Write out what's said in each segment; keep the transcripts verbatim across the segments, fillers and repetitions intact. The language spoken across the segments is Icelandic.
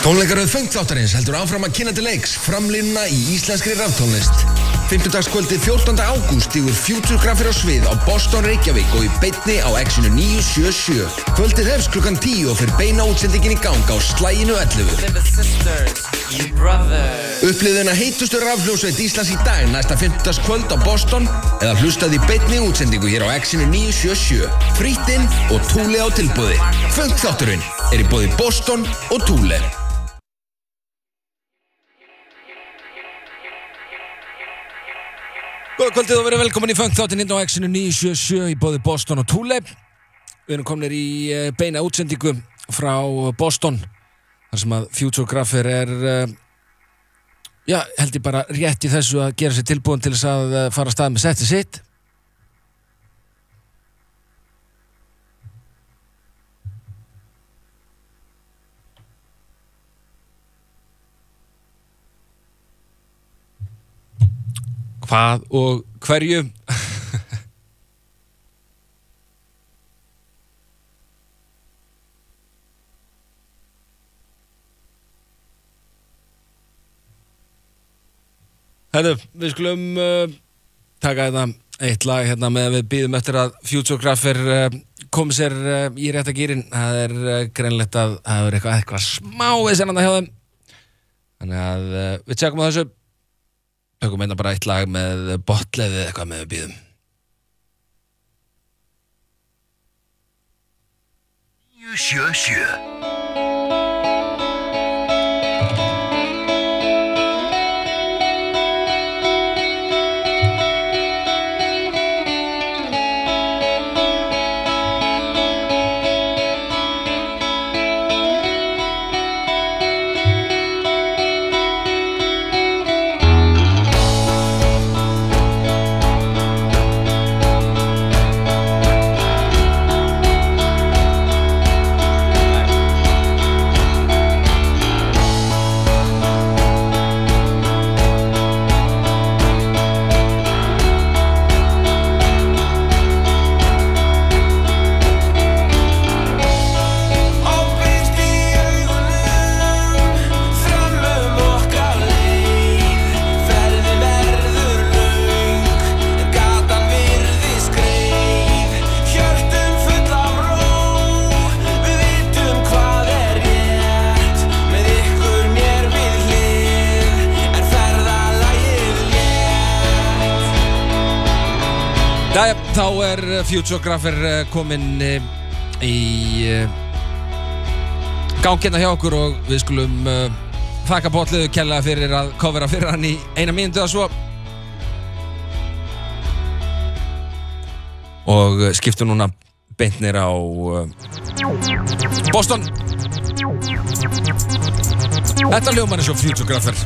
Tónleikaröð Funkþáttarins heldur áfram að kynna til leiks framlínuna í íslenskri raftónlist. Fimmtudagskvöldið fjórtánda ágúst stígur Futuregrapher á svið á Boston, Reykjavík og í beinni á Exinu níu sjö sjö. Kvöldið hefst klukkan tíu og fyrir beina útsendingin í gang á slaginu ellefu. Upplifðuna heitustu rafhljómsveit Íslands í dag næsta fimmtudagskvöld á Boston eða hlustaði í beinni útsendingu hér á Exinu níu sjö sjö. Frítt inn og Thule á tilboði. Funkþátturinn er í boði Boston og Thule. Góða kvöldið og verið velkomin í Funkþáttinn inn á Exinu níu sjö sjö í boði Boston og Thule. Við erum komnir í beina útsendingu frá Boston þar sem að Futuregrapher er já, held ég bara rétt í þessu að gera sér tilbúin til þess að fara af stað með settið sitt. Hvað og hverju? Herðu, við skulum uh, taka þetta eitt lag hérna með að við bíðum eftir að Futuregrapher uh, komi sér uh, í rétta gírinn. Það er uh, greinlegt að það er eitthvað, eitthvað smá viðsennanda hjá þeim. Þannig að uh, við tjekkum á þessu. Tökum einna bara eitt lag með botleðið eitthvað með við bíðum. níu sjö sjö Jæja, þá er Futuregrapher kominn í gangina hjá okkur og við skulum þakka Botliðu kærlega fyrir að covera fyrir hann í eina mínútu eða svo. Og skiptum núna beint niður á Boston. Þetta hljómar eins og Futuregrapher.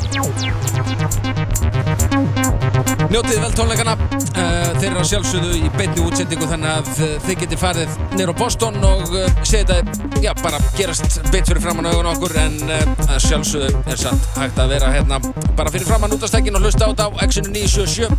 Njótið vel tónleikana, uh, þeir eru á sjálfsögðu í beinni útsendingu þannig að þið getið farið niður á Boston og uh, séð þetta, já, bara gerast beint fyrir framan augun okkur en uh, að sjálfsögðu er samt hægt að vera hérna bara fyrir framan útastækin og hlusta á þetta á Exinu níu sjö sjö.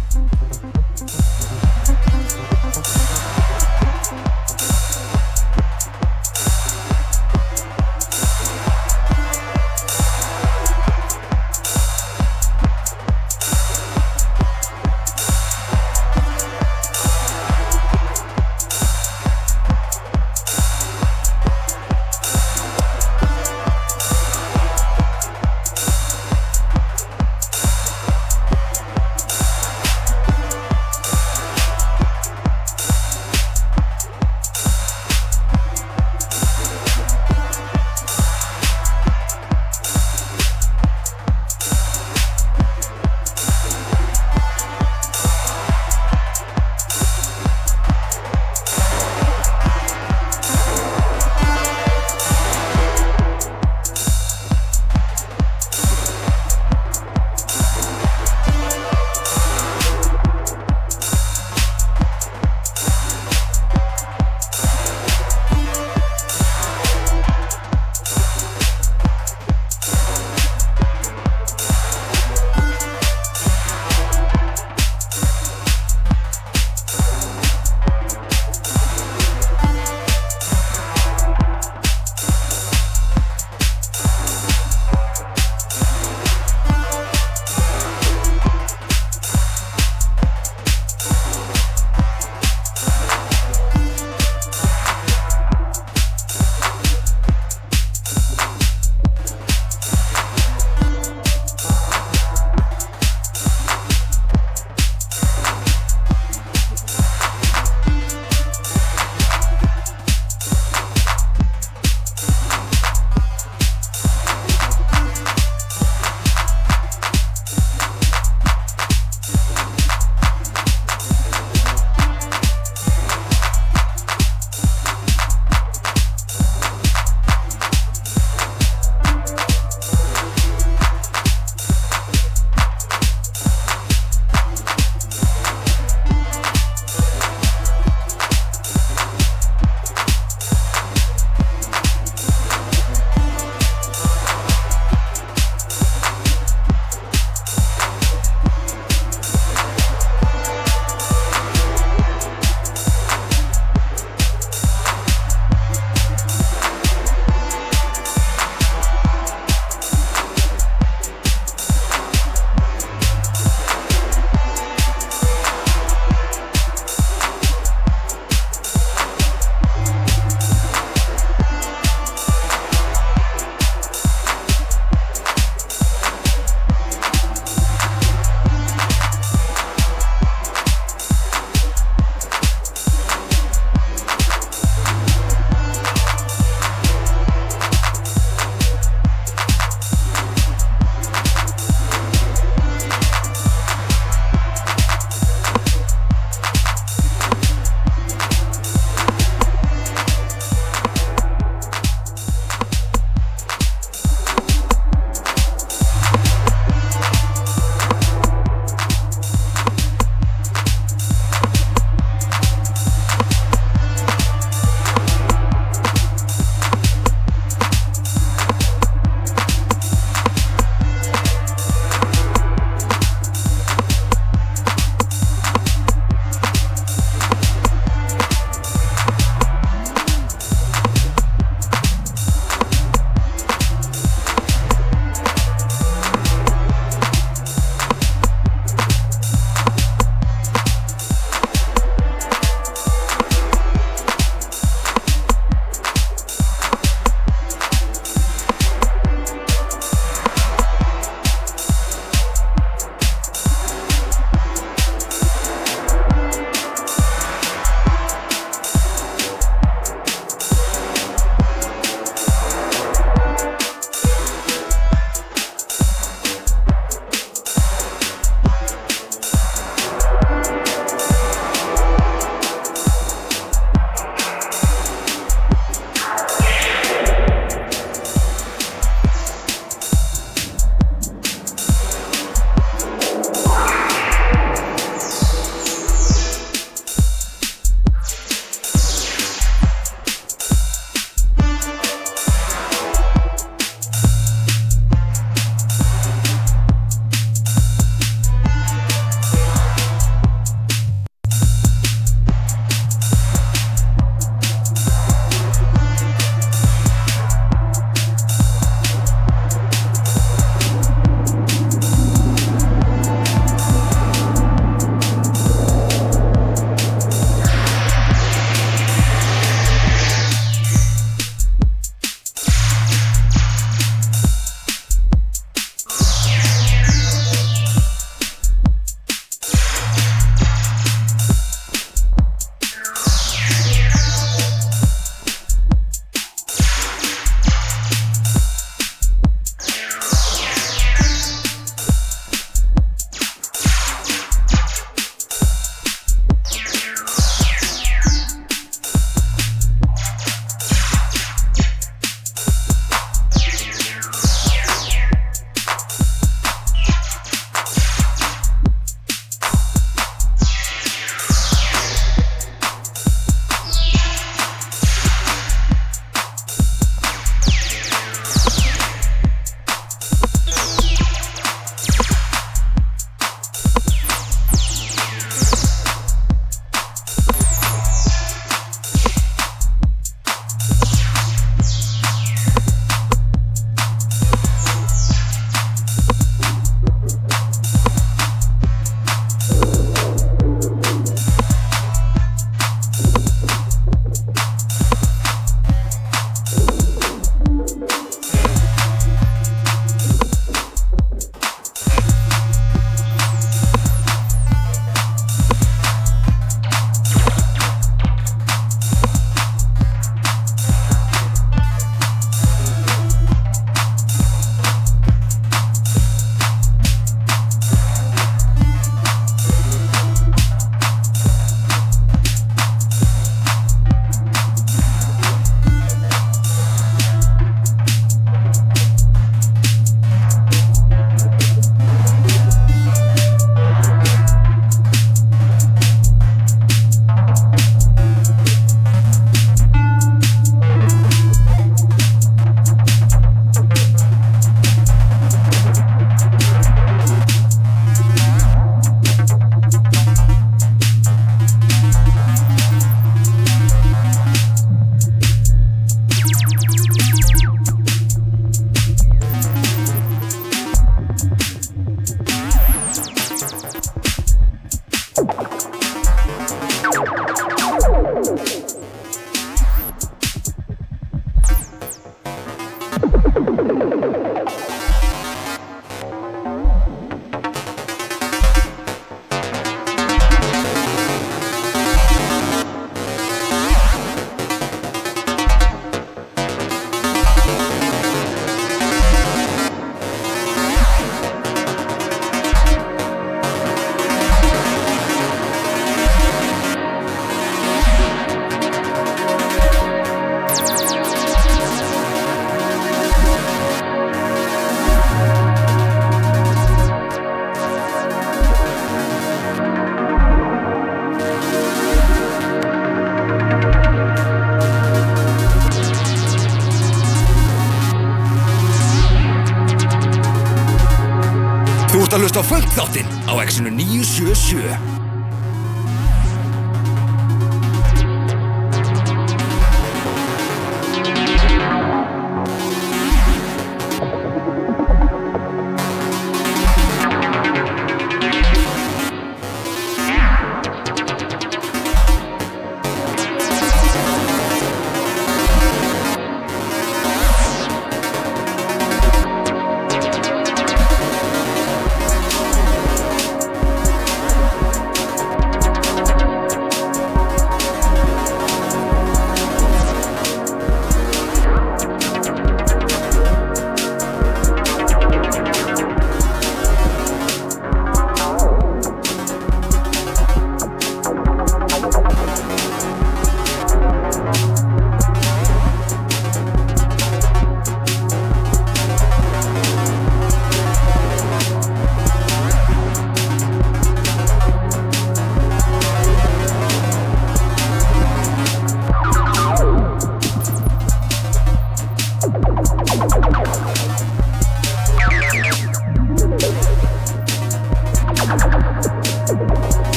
Þú ert að hlusta á Funk-þáttinn á X-inu níu sjö sjö.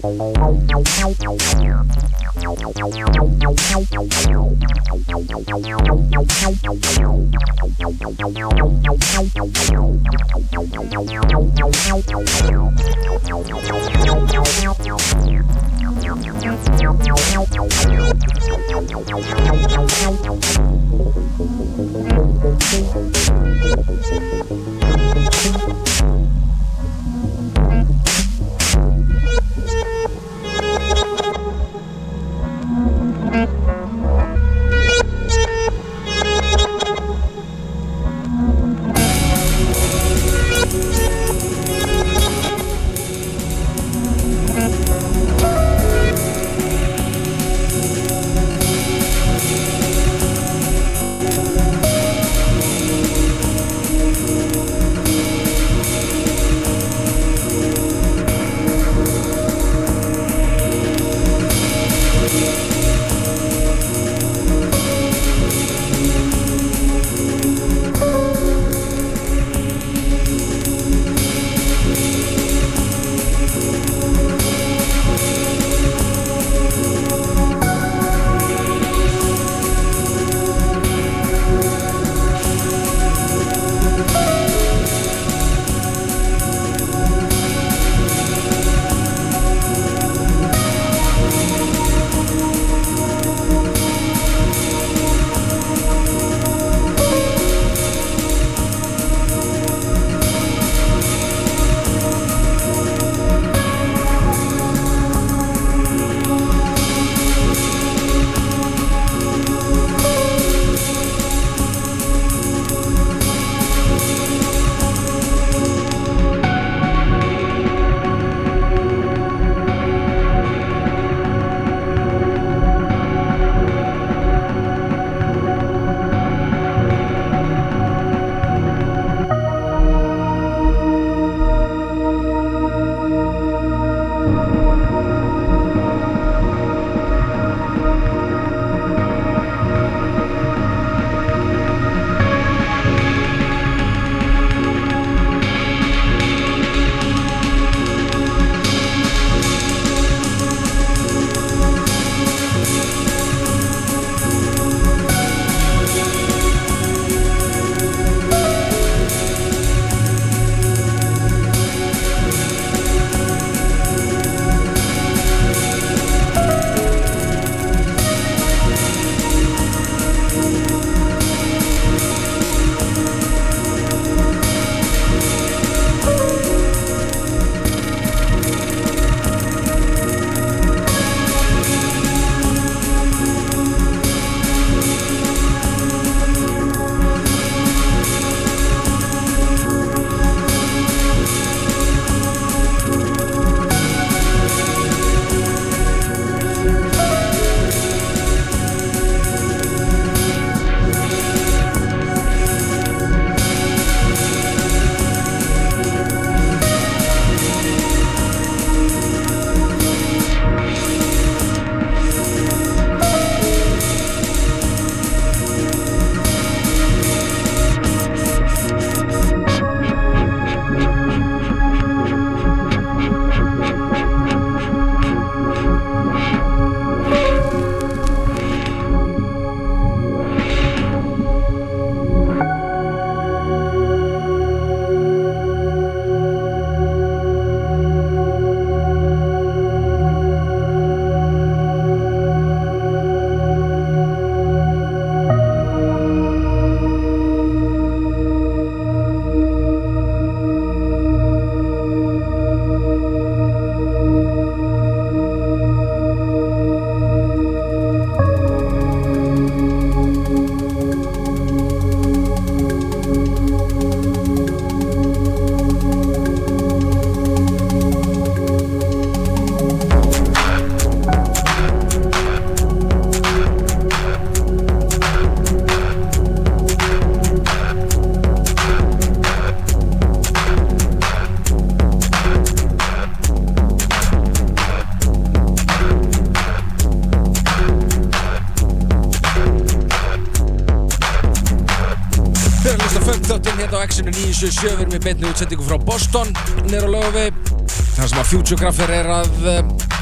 á Exinu níu sjö sjö, við erum í beinni útsendingu frá Boston, nýr á Laugavegi, þar sem að Futuregrapher er að uh,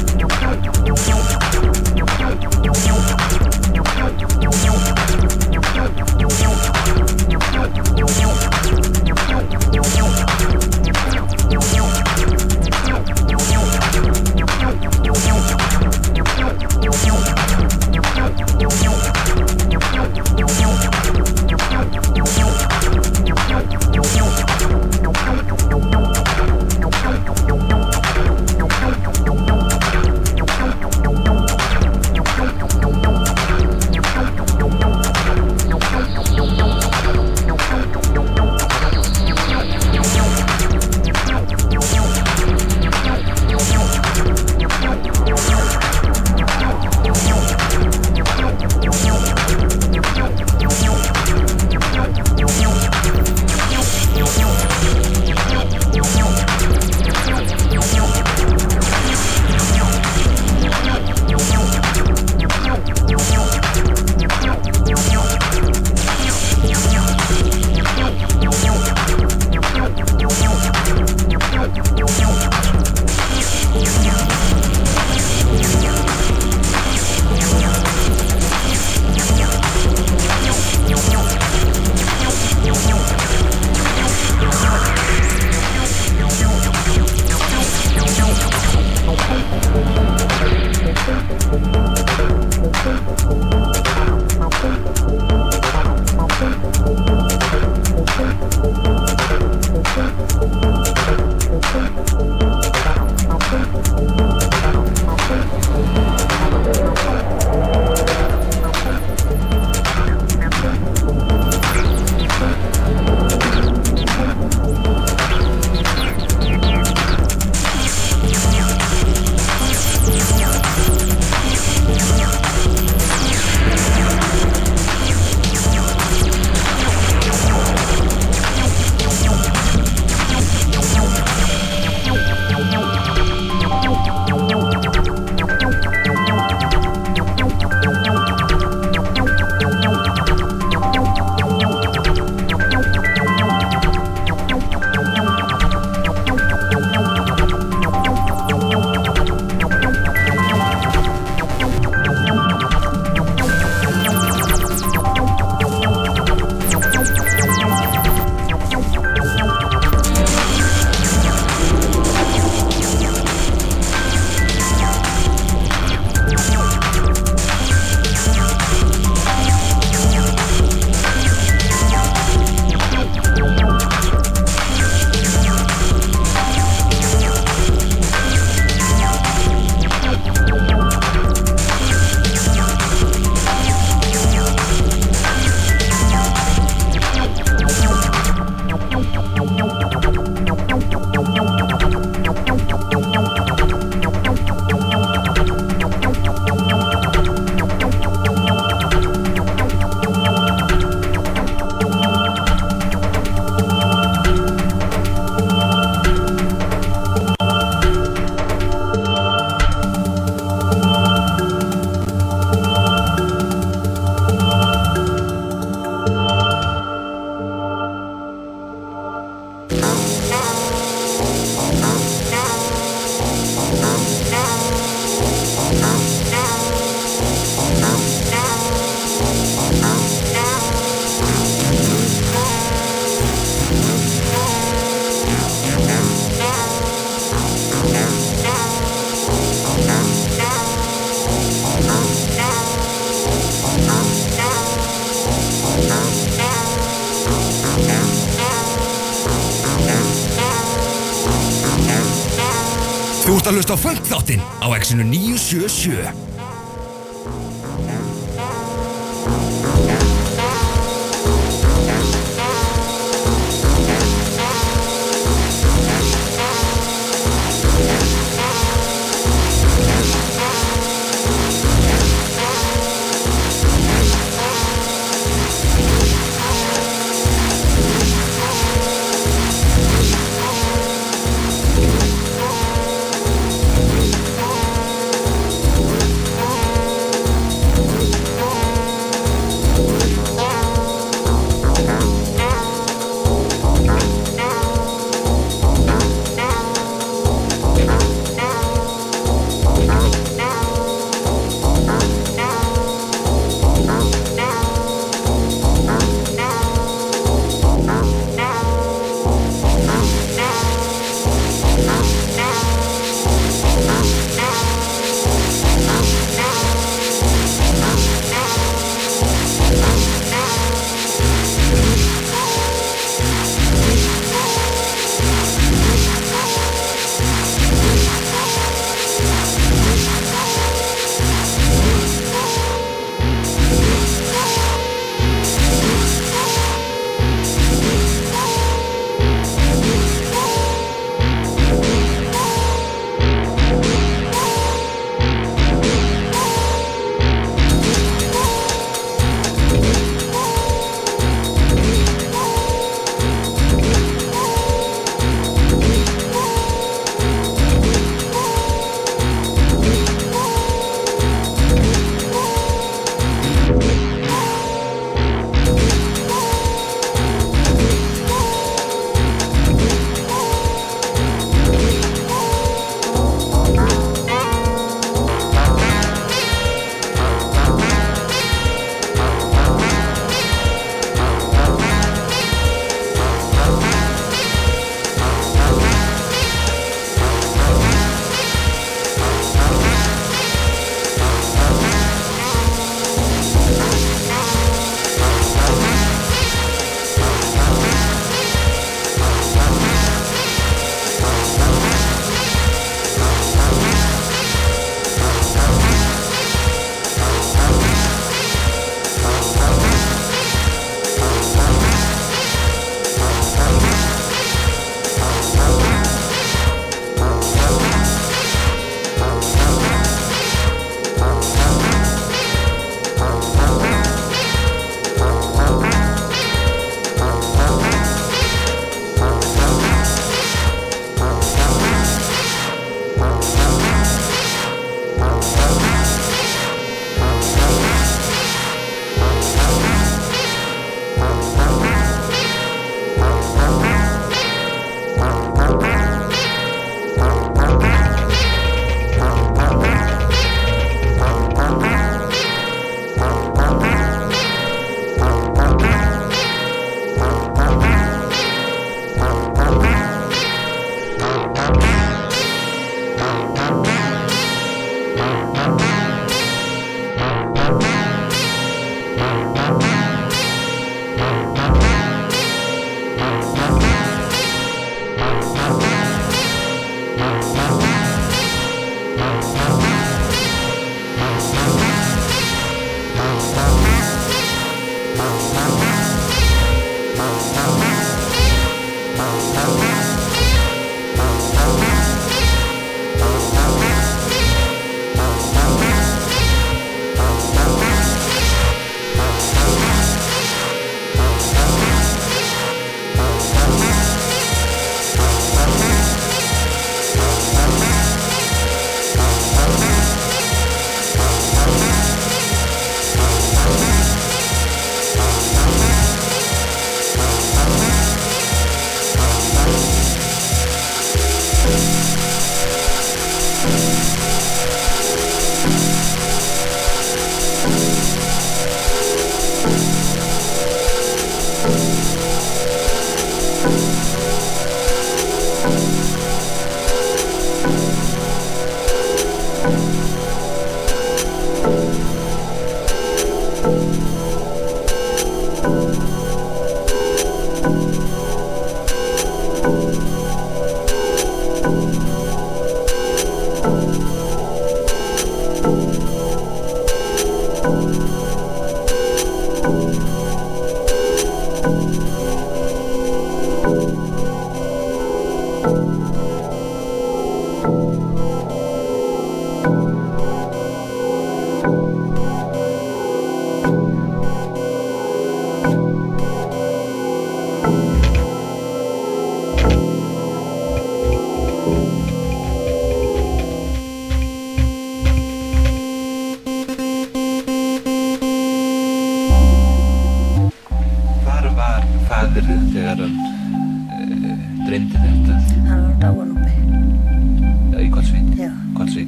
Þú ert að hlusta á Funk þáttinn á Exinu níu sjö sjö.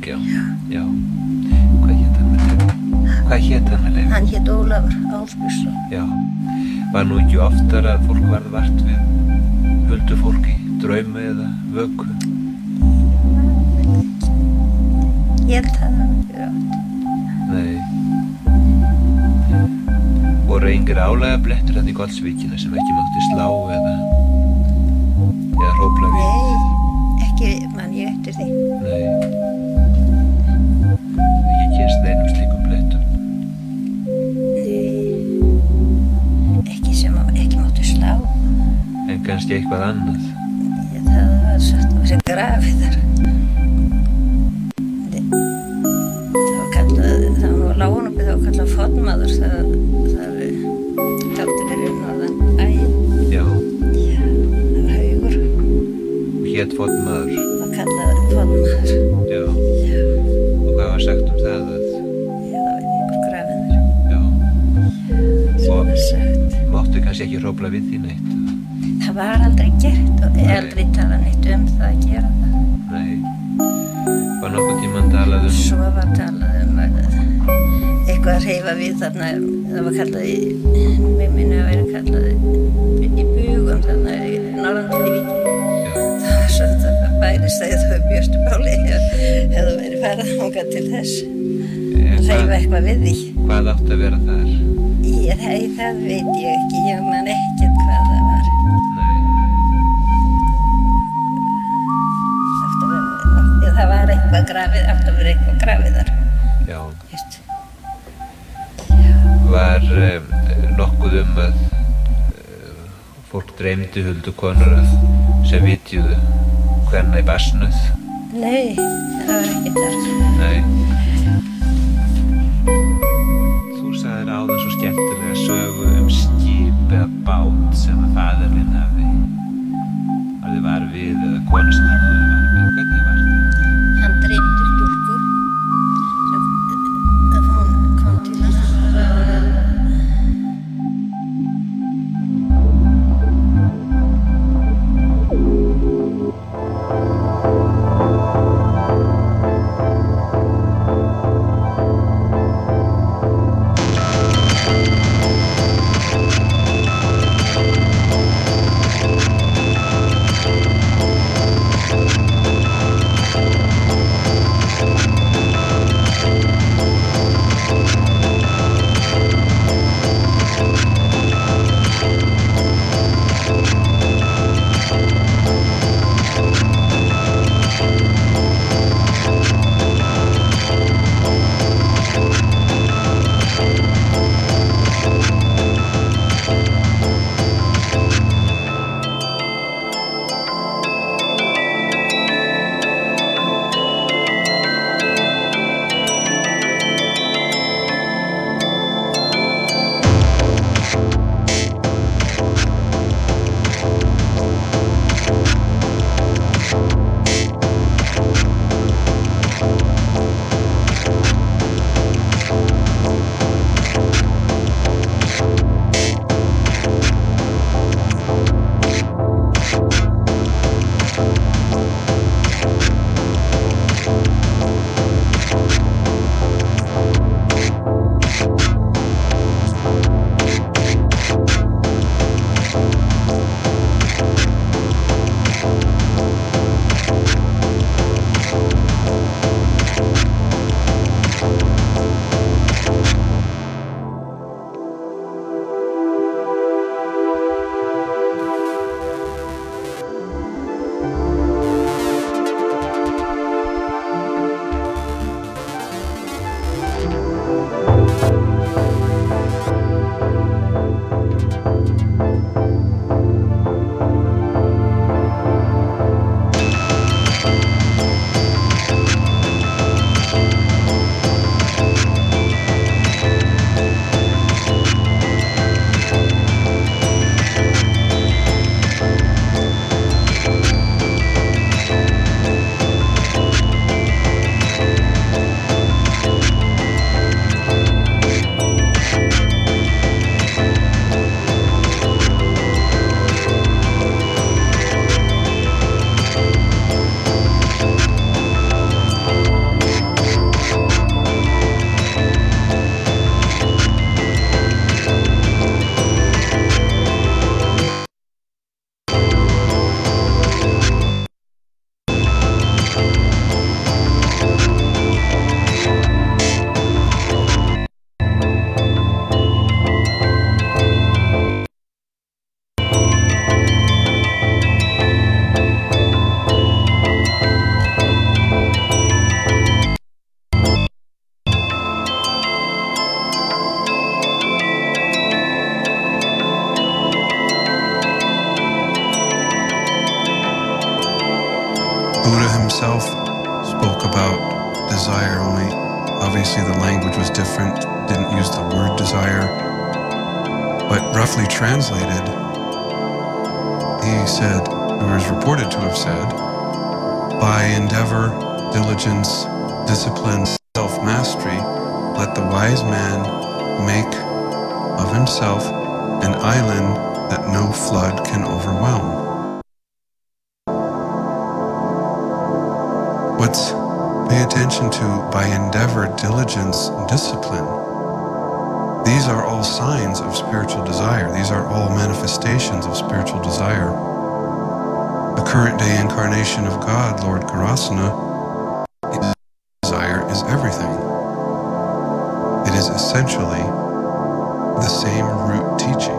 Björk, já. Já. Hvað hét hann með leyfi? Hvað hét hann með leyfi? Hann hét Ólafur Ásbjörnsson. Já. Var nú ekki oftar að fólk varð vart við huldu fólk í draumi eða vöku? Ég held það ekki átt. Nei. Voru yngir álega blettur hann í Goldsvíkina sem ekki mátti slá eða eða hrópla við? Nei, ekki man ég eftir því. Nei. Ekki kynst neinum slíkum blettum. Nei, ekki sem ekki máttu slá. En kannski eitthvað annað? Það var satt á þessi grafið þar. Það var kallað, það var lágunupið, það var kallað Fodmaður, það, það taldi fyrir norðan ægin. Já. Já, það var haugur. Og hét Fodmaður? Það var kallað Fodmaður. Já. Já. Og hvað var sagt um það að? Já, það var einhver grafið þar. Já. Svo Og var sagt. máttu kannski ekki hrópla við því neitt? Það var aldrei gert og Nei. aldrei talað neitt um það að gera það. Nei. Var nokkuð tímann talað um? Svo var talað um að eitthvað að hreyfa við þarna, það var kallað í, mér minni að vera kallað í, í bugum þarna í Norðanvík. Já. Það var svo að það bærist að þau Björstu Páli hefðu verið farað þangað til þess En að hreyfa hvað, eitthvað við því. hvað átti að vera þar? Ég, það, það veit ég ekki, ég man ekkert hvað það var. Nei. Átti að vera, það var eitthvað grafið, átti að vera eitthvað grafið þar. Já. Veist. Var um, nokkuð um að uh, fólk dreymdi huldu konur að sem vitjuðu hvenna í basnuð? Nei, það var ekki þar. Nei. Þú sagðir áður svo skemmtilega sögu um skip eða bát sem að faðir minn hafði hafði var við eða konu sem hann hafði var við. Hvernig var það? Hann dreymdi stúlku sem hún kom til hans. desire, only obviously the language was different, didn't use the word desire. But roughly translated, he said, or is reported to have said, by endeavor, diligence, discipline, self-mastery, let the wise man make of himself an island that no flood can overwhelm. What's pay attention to by endeavor, diligence, and discipline? These are all signs of spiritual desire. These are all manifestations of spiritual desire. The current day incarnation of God, Lord Karasana, desire is everything. It is essentially the same root teaching.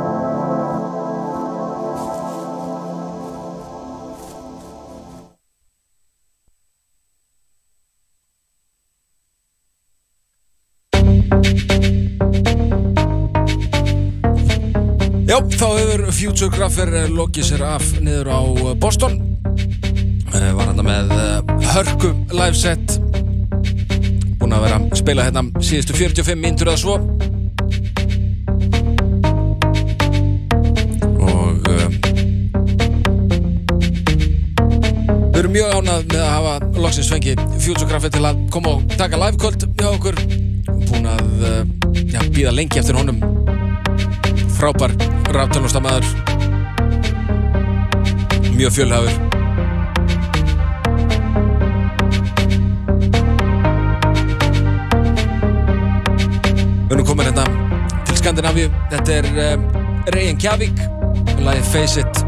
Já, þá hefur Futuregrapher lokið sér af niður á Boston. Var hérna með hörku liveset. Búinn að vera að spila hérna síðustu fjörutíu og fimm mínútur eða svo. Og uh, við erum mjög ánægð með að hafa loksins fengið Futuregrapher til að koma og taka livekvöld hjá okkur. Búinn að uh, já, bíða lengi eftir honum. Frábær raftónlistarmaður, mjög fjölhæfur. Við erum komin hérna til Skandinavíu. Þetta er um, Reykjavík, lagið Face It.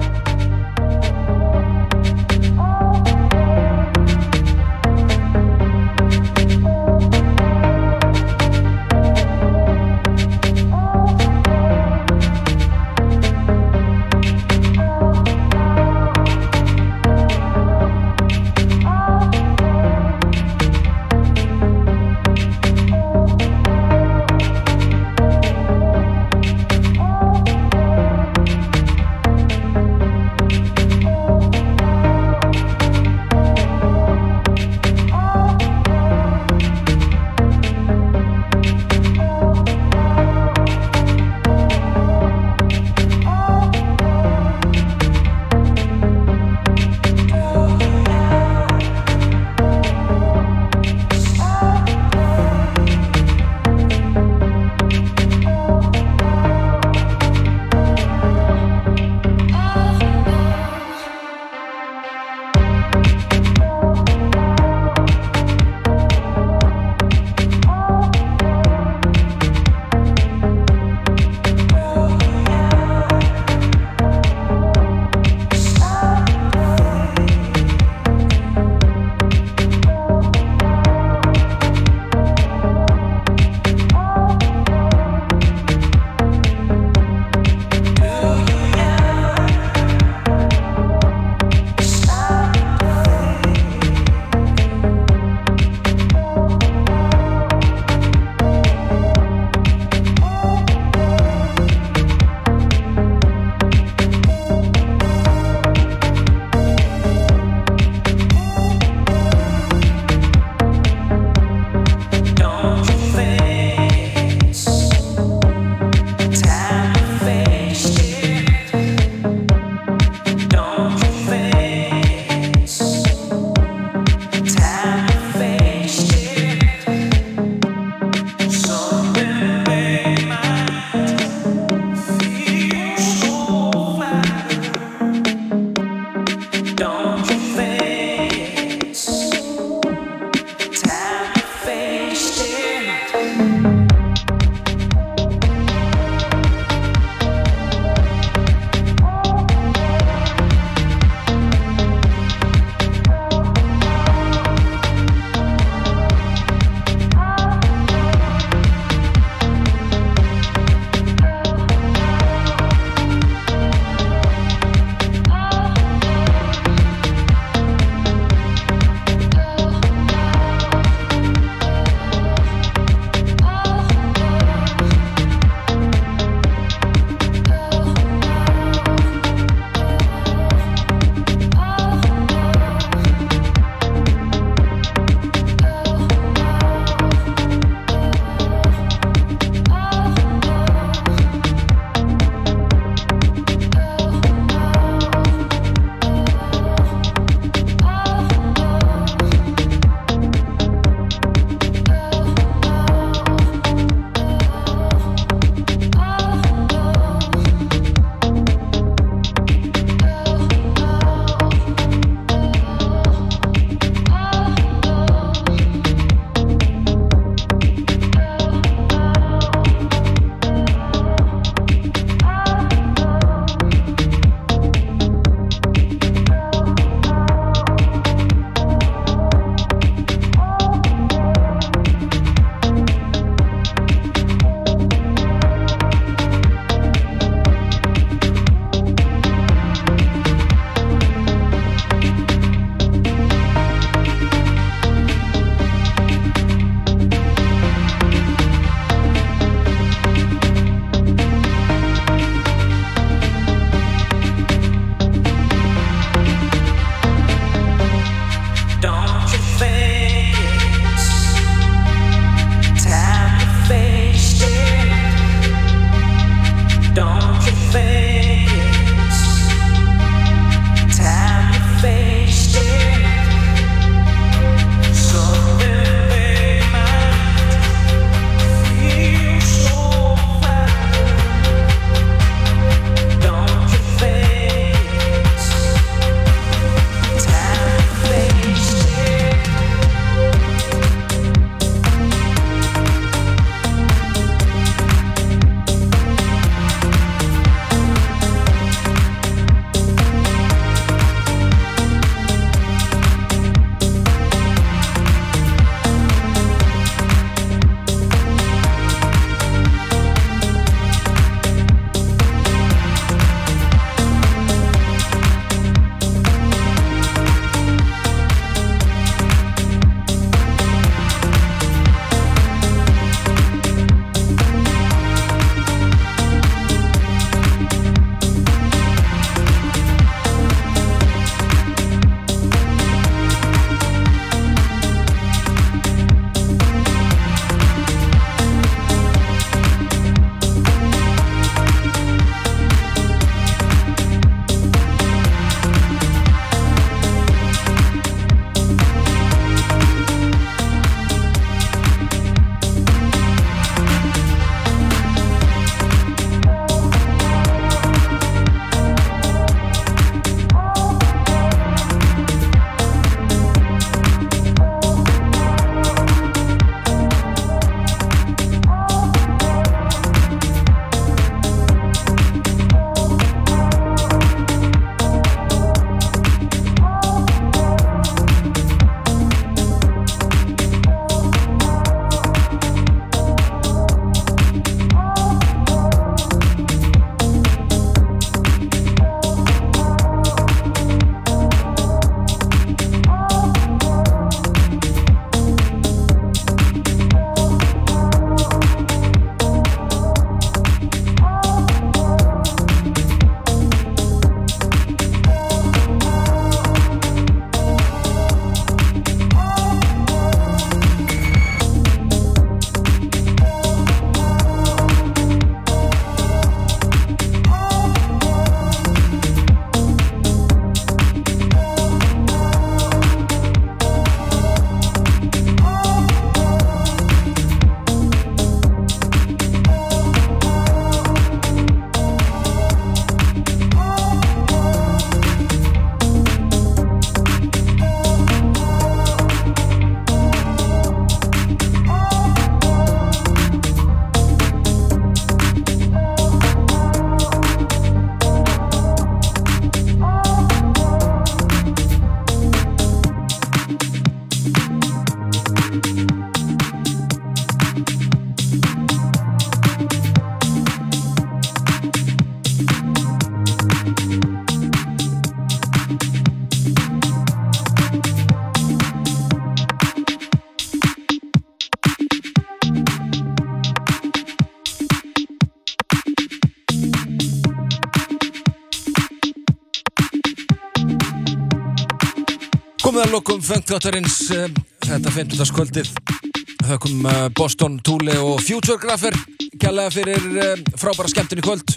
Komið að lokum Funkþáttarins þetta fimmtudagskvöldið. Þökkum Boston, Thule og Futuregrapher kærlega fyrir frábæra skemmtun í kvöld.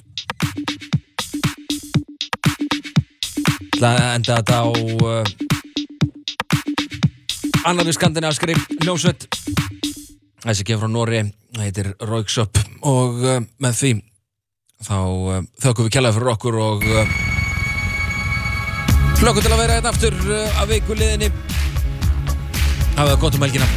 Það enda þetta á uh, annarri skandinavískri hljómsveit. Þessi kemur frá Noregi, heitir Röyksopp og uh, með því þá uh, þökkum við kærlega fyrir okkur og uh, hlökkum til að vera hérna aftur uh, að viku liðinni. Hafið það gott um helgina.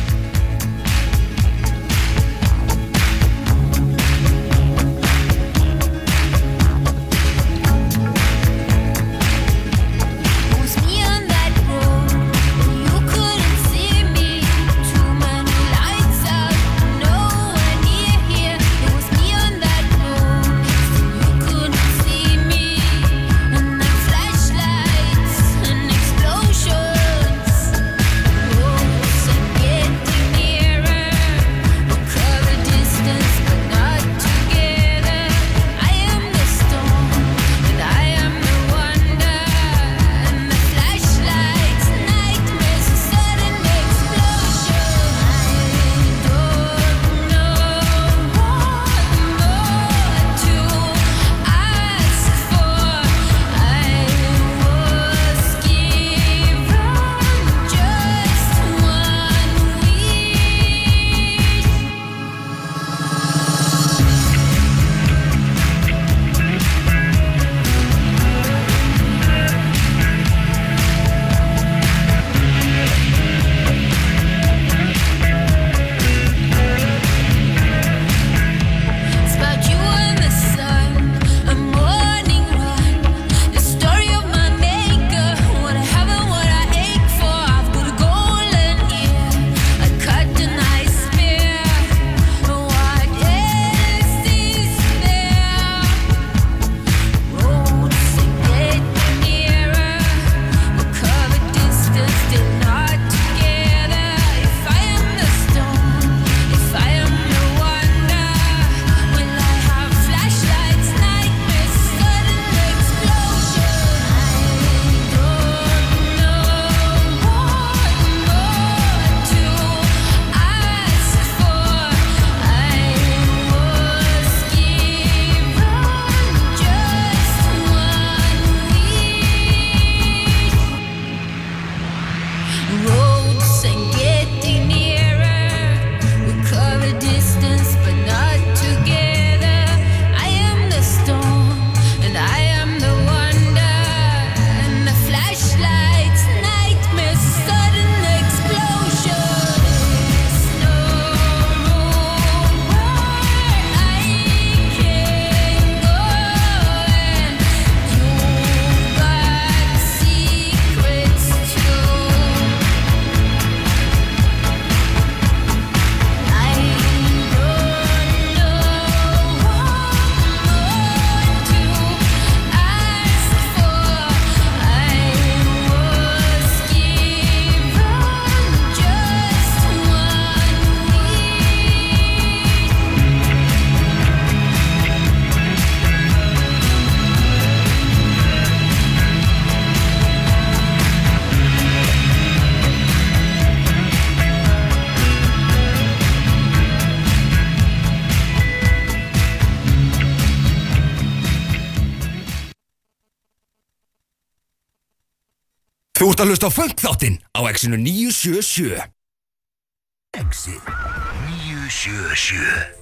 Þú ert að hlusta á Funkþáttinn á Exinu níu sjö sjö. Exi níu sjö sjö.